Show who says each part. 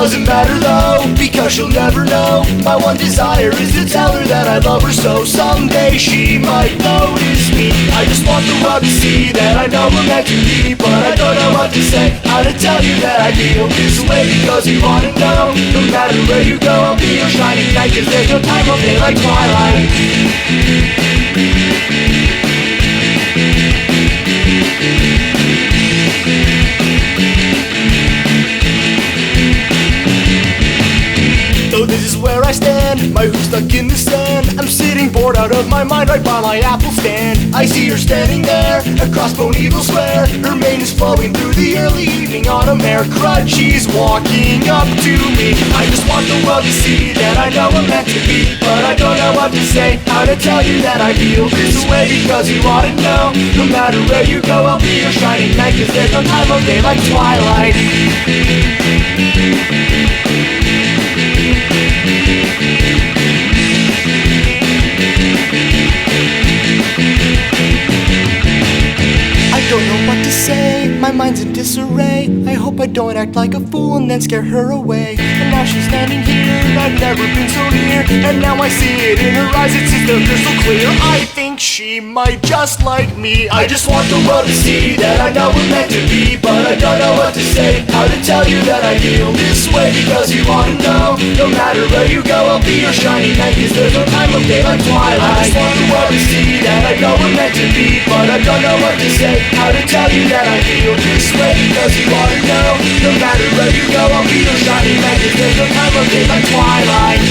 Speaker 1: doesn't matter though, because she'll never know. My one desire is to tell her that I love her so someday she might notice me. I just want the world to see that I know we're meant to be, but I don't know what to say, how to tell you that I feel this way, because you wanna know. No matter where you go, I'll be your shining light, 'cause there's no time of day like twilight. So this is where I stand, my hoof's stuck in the sand. I'm sitting bored out of my mind right by my apple stand. I see her standing there, across Bonneville Square. Her mane is flowing through the early evening on a mare crutch. She's walking up to me. I just want the world to see that I know I'm meant to be, but I don't know what to say, how to tell you that I feel this way, because you ought to know. No matter where you go, I'll be your shining light, 'cause there's no time of day like twilight. I don't know what to say, my mind's in disarray. I hope I don't act like a fool and then scare her away. And now she's standing here, I've never been so near, and now I see it in her eyes, it's as though crystal clear. I think she might just like me. I just want the world to see that I know we're meant to be, but I don't know what to say, how to tell you that I feel this way, because you wanna know. No matter where you go, I'll be your shining light, 'cause there's no time of day like twilight. I just want the world to see that I know we're meant to be, but I don't know what to say, how to tell you that I feel this way, because you ought to know. No matter where you go, I'll be your shining light, 'cause there's no time of day like twilight.